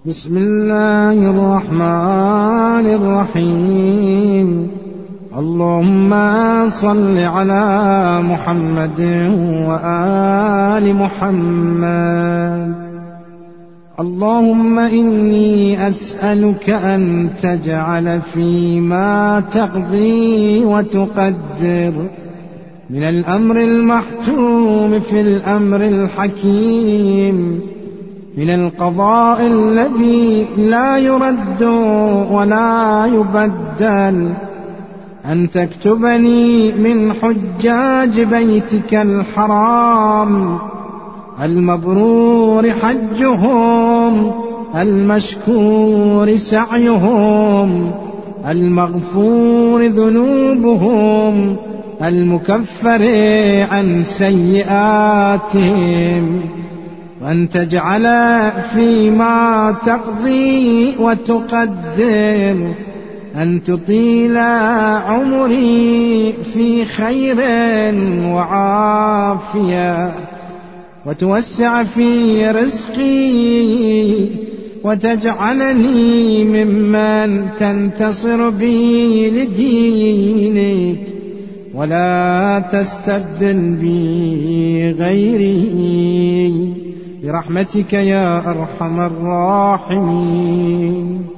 بسم الله الرحمن الرحيم. اللهم صل على محمد وآل محمد. اللهم إني أسألك أن تجعل فيما تقضي وتقدر من الأمر المحتوم في الأمر الحكيم، من القضاء الذي لا يرد ولا يبدل، أن تكتبني من حجاج بيتك الحرام المبرور حجهم، المشكور سعيهم، المغفور ذنوبهم، المكفر عن سيئاتهم، وأن تجعل فيما تقضي وتقدر أن تطيل عمري في خير وعافية، وتوسع في رزقي، وتجعلني ممن تنتصر بي لدينك، ولا تستبدل بي غيري، برحمتك يا أرحم الراحمين.